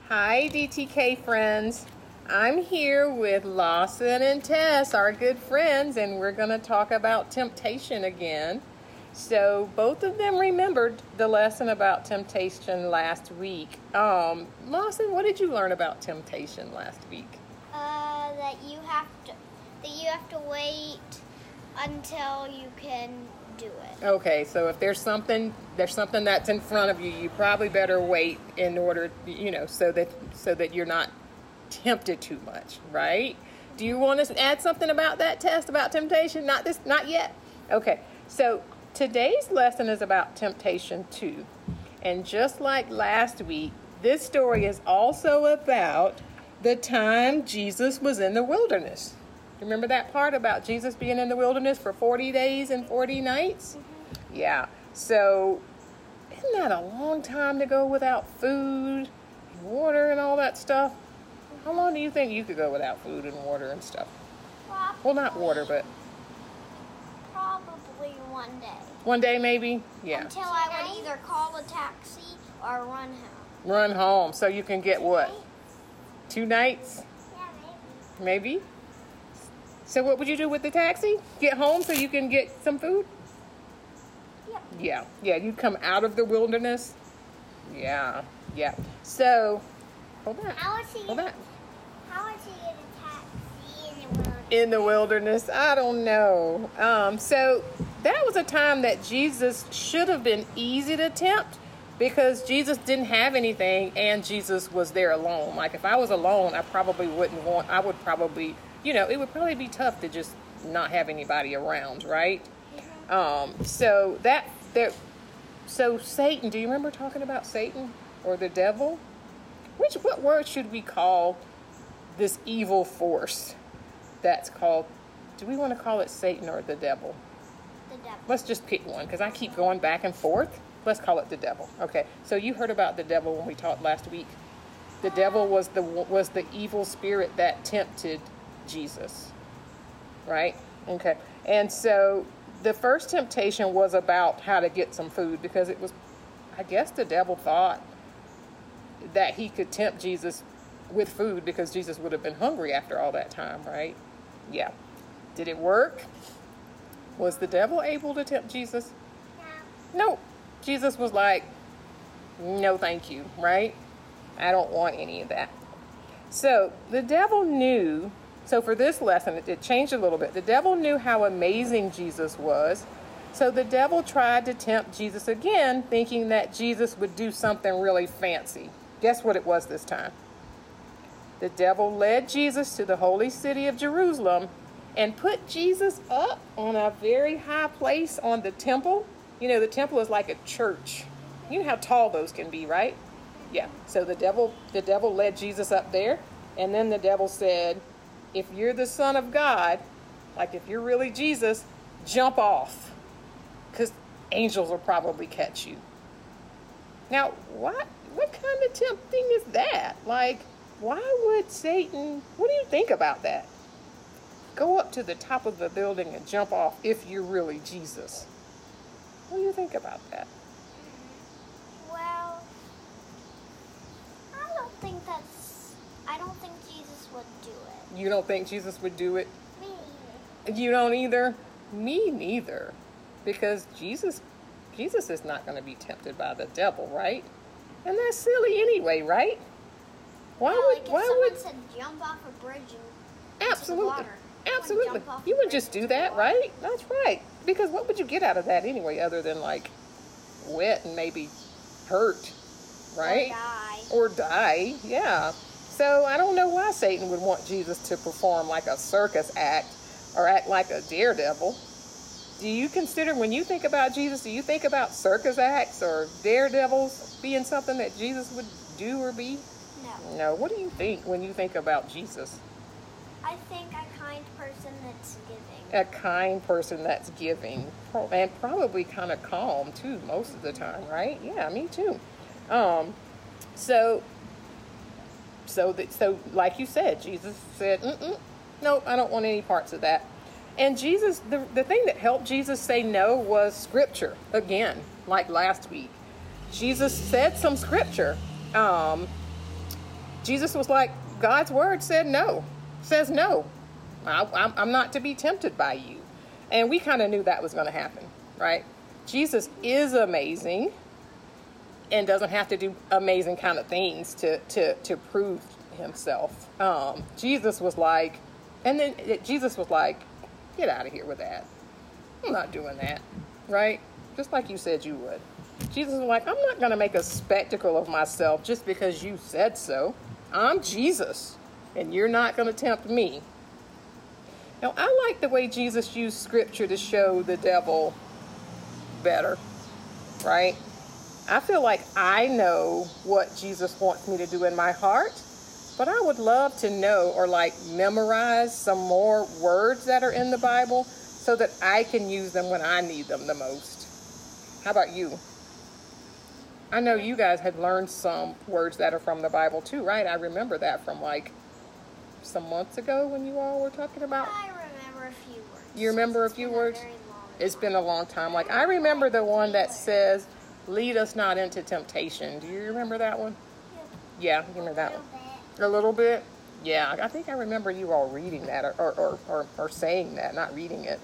Hi, DTK friends. I'm here with Lawson and Tess, our good friends, and we're going to talk about temptation again. So both of them remembered the lesson about temptation last week. Lawson, what did you learn about temptation last week? That you have to wait until you can do it. Okay, so if there's something that's in front of you, you probably better wait in order, so that you're not tempted too much, right? Do you want to add something about that test about temptation? Not yet. Okay. So today's lesson is about temptation too. And just like last week, this story is also about the time Jesus was in the wilderness. Remember that part about Jesus being in the wilderness for 40 days and 40 nights? Mm-hmm. Yeah. So isn't that a long time to go without food and water and all that stuff? How long do you think you could go without food and water and stuff? Well, not water, but... Probably one day. One day, maybe? Yeah. Until I would either call a taxi or run home. Run home. So you can get what? 2 nights? Yeah, Maybe? So what would you do with the taxi? Get home so you can get some food? Yep. Yeah, you'd come out of the wilderness. Yeah. So, hold on. How would he get a taxi In the wilderness? I don't know. So that was a time that Jesus should have been easy to tempt because Jesus didn't have anything and Jesus was there alone. Like if I was alone, I would probably, it would probably be tough to just not have anybody around, right? So Satan, do you remember talking about Satan or the devil? What word should we call this evil force that's called, do we want to call it Satan or the devil? The devil. Let's just pick one because I keep going back and forth. Let's call it the devil. Okay, so you heard about the devil when we talked last week. The devil was the evil spirit that tempted Jesus, right? Okay, and so the first temptation was about how to get some food because I guess the devil thought that he could tempt Jesus with food because Jesus would have been hungry after all that time, right? Yeah. Did it work? Was the devil able to tempt Jesus? No. Jesus was like, no, thank you, right? I don't want any of that. So the devil knew, so for this lesson, it changed a little bit. The devil knew how amazing Jesus was. So the devil tried to tempt Jesus again, thinking that Jesus would do something really fancy. Guess what it was this time? The devil led Jesus to the holy city of Jerusalem and put Jesus up on a very high place on the temple. The temple is like a church. You know how tall those can be, right? Yeah. So the devil led Jesus up there, and then the devil said, if you're the Son of God, like if you're really Jesus, jump off, because angels will probably catch you. Now, what kind of tempting is that? Like, why would Satan, what do you think about that? Go up to the top of the building and jump off if you're really Jesus. What do you think about that? Well, I don't think Jesus would do it. You don't think Jesus would do it? Me neither. You don't either? Me neither. Because Jesus is not going to be tempted by the devil, right? And that's silly anyway, right? Why would someone said jump off a bridge and Absolutely. into the water, Absolutely. You wouldn't just do that, right? That's right. Because what would you get out of that anyway other than like wet and maybe hurt, right? Or die. Yeah. So I don't know why Satan would want Jesus to perform like a circus act or act like a daredevil. Do you consider, when you think about Jesus, do you think about circus acts or daredevils being something that Jesus would do or be? No. What do you think when you think about Jesus? I think a kind person that's giving. A kind person that's giving. And probably kind of calm, too, most of the time, right? Yeah, me too. So like you said, Jesus said, nope, I don't want any parts of that. And Jesus, the thing that helped Jesus say no was scripture. Again, like last week. Jesus said some scripture. Jesus was like, God's word says no. I'm not to be tempted by you. And we kind of knew that was going to happen, right? Jesus is amazing and doesn't have to do amazing kind of things to prove himself. Jesus was like, get out of here with that. I'm not doing that, right? Just like you said you would. Jesus was like, I'm not going to make a spectacle of myself just because you said so. I'm Jesus, and you're not going to tempt me. Now, I like the way Jesus used scripture to show the devil better, right? I feel like I know what Jesus wants me to do in my heart, but I would love to know or like memorize some more words that are in the Bible so that I can use them when I need them the most. How about you? I know you guys had learned some words that are from the Bible too, right? I remember that from like some months ago when you all were talking about. I remember a few words. You remember a few words? It's been a long time. Like I remember the one that says, lead us not into temptation. Do you remember that one? Yeah, you remember that one? A little bit? Yeah, I think I remember you all reading that or saying that, not reading it.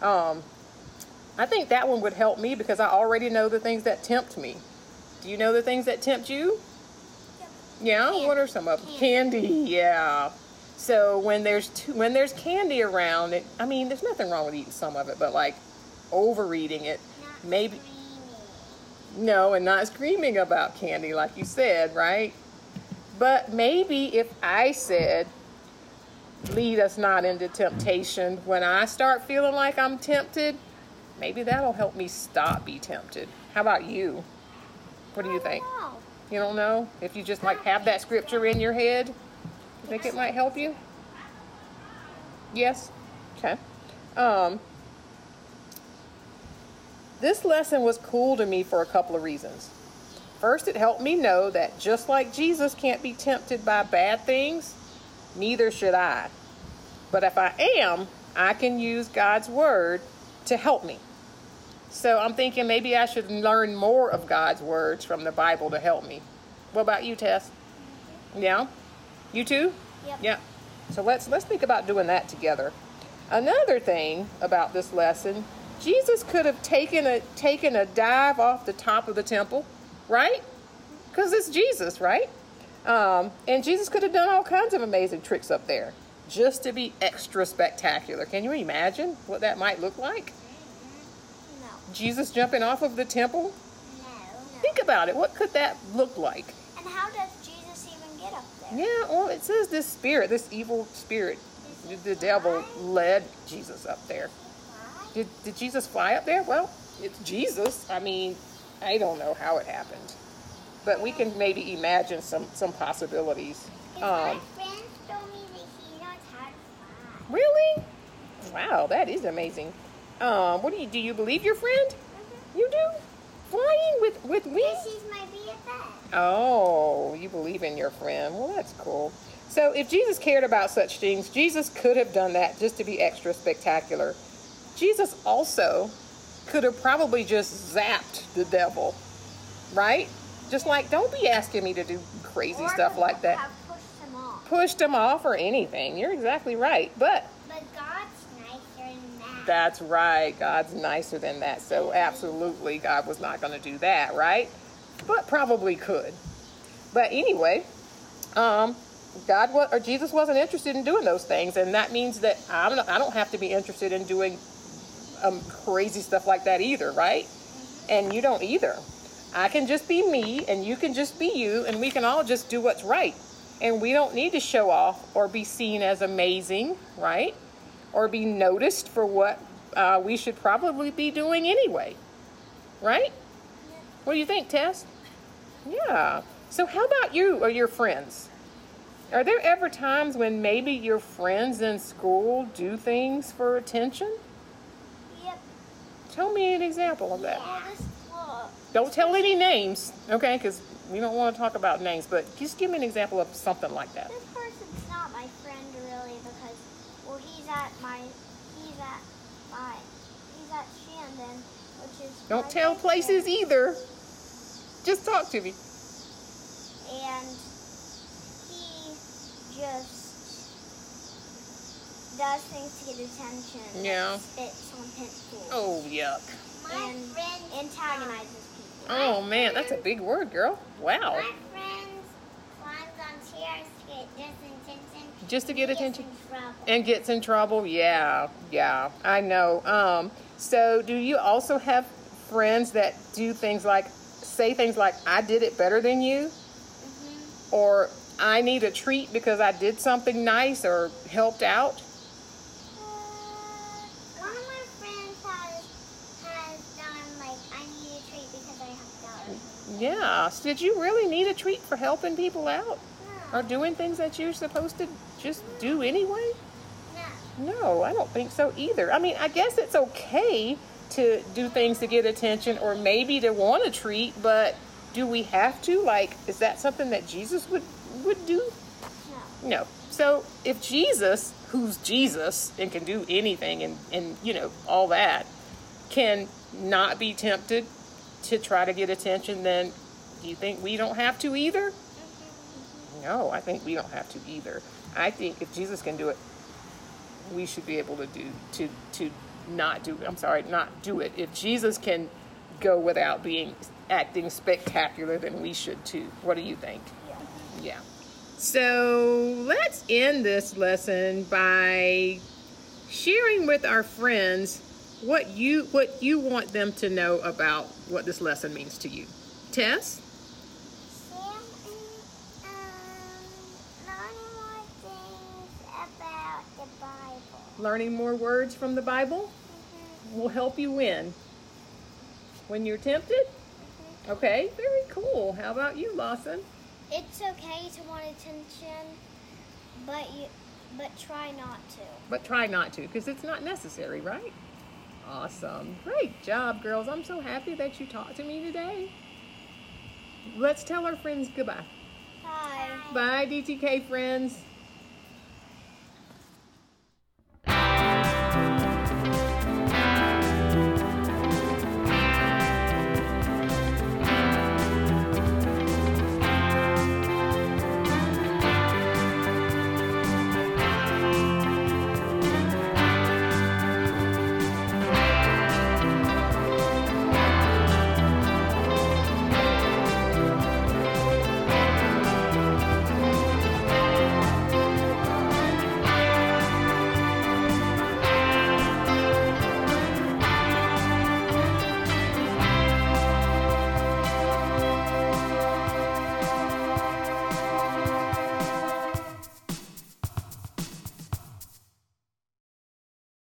I think that one would help me because I already know the things that tempt me. Do you know the things that tempt you? Yeah, Candy. What are some of them? Candy, yeah. So when there's candy around, there's nothing wrong with eating some of it, but like overeating it, Not maybe. screaming. No, and not screaming about candy like you said, right? But maybe if I said, lead us not into temptation, when I start feeling like I'm tempted, maybe that'll help me stop being tempted. How about you? What do you think? I don't know. You don't know? If you just like have that scripture in your head, you think it might help you? Yes? Okay. This lesson was cool to me for a couple of reasons. First, it helped me know that just like Jesus can't be tempted by bad things, neither should I. But if I am, I can use God's word to help me. So I'm thinking maybe I should learn more of God's words from the Bible to help me. What about you, Tess? Yeah? You too? Yep. Yeah. So let's think about doing that together. Another thing about this lesson, Jesus could have taken a dive off the top of the temple, right? Because it's Jesus, right? And Jesus could have done all kinds of amazing tricks up there just to be extra spectacular. Can you imagine what that might look like? No. Jesus jumping off of the temple? No. Think about it. What could that look like? And how does Jesus even get up there? Yeah, well, it says this evil spirit, the devil led Jesus up there. Why? Did Jesus fly up there? Well, it's Jesus. I don't know how it happened. But we can maybe imagine some possibilities. My friend told me that he knows how to fly. Really? Wow, that is amazing. Do you believe your friend? Mm-hmm. You do? Flying with wings? Yes, he's my BFF. Oh, you believe in your friend. Well, that's cool. So if Jesus cared about such things, Jesus could have done that just to be extra spectacular. Jesus also could have probably just zapped the devil, right? Just like, don't be asking me to do crazy stuff like that. Have pushed him off. Pushed him off or anything. You're exactly right. But God's nicer than that. that's right. God's nicer than that. So absolutely, God was not going to do that, right? But probably could. But anyway, Jesus wasn't interested in doing those things, and that means that I don't have to be interested in doing crazy stuff like that either, right? And you don't either. I can just be me, and you can just be you, and we can all just do what's right. And we don't need to show off or be seen as amazing, right? Or be noticed for what we should probably be doing anyway, right? What do you think, Tess? Yeah. So how about you or your friends? Are there ever times when maybe your friends in school do things for attention? Yep. Tell me an example of that. Well, Don't tell any names, okay? Because we don't want to talk about names, but just give me an example of something like that. this person's not my friend really because, well, he's at Shandon, which is. Don't my tell best places friend. either. Just talk to me. And just does things to get attention. Yeah. Like spits on pencils. Oh, yuck. And antagonizes people. Oh, man, that's a big word, girl. Wow. My friends climbs on chairs to get attention. Just to get attention. Gets in trouble. And gets in trouble? Yeah, I know. So do you also have friends that do things like, say things like, I did it better than you? Mm-hmm. Or I need a treat because I did something nice or helped out? One of my friends has done like, I need a treat because I helped out. Yeah. So did you really need a treat for helping people out? No. Or doing things that you're supposed to just do anyway? No. No, I don't think so either. I mean, I guess it's okay to do things to get attention or maybe to want a treat, but do we have to? Like, is that something that Jesus would do? No. No. So if Jesus, who's Jesus and can do anything and you know, all that, can not be tempted to try to get attention, then do you think we don't have to either? No, I think we don't have to either. I think if Jesus can do it, we should be able to not do it. If Jesus can go without acting spectacular, then we should too. What do you think? Yeah. So let's end this lesson by sharing with our friends what you want them to know about what this lesson means to you. Tess? Learning more things about the Bible. Learning more words from the Bible will help you win. When you're tempted? Okay, very cool. How about you, Lawson? It's okay to want attention, but try not to. But try not to, because it's not necessary, right? Awesome. Great job, girls. I'm so happy that you talked to me today. Let's tell our friends goodbye. Bye. Bye, DTK friends.